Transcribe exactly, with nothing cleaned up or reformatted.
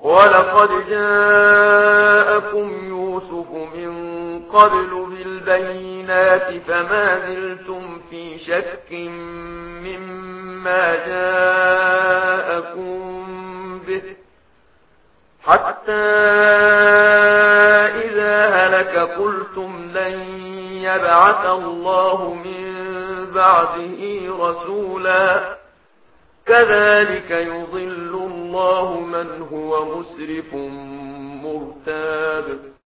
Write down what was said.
ولقد جاءكم يوسف من قبل بالبينات فما زلتم في شك مما جاءكم به حتى إذا هلك قلتم لن يبعث الله من بعده رسولا كذلك يضل الله من هو مسرف مرتاب.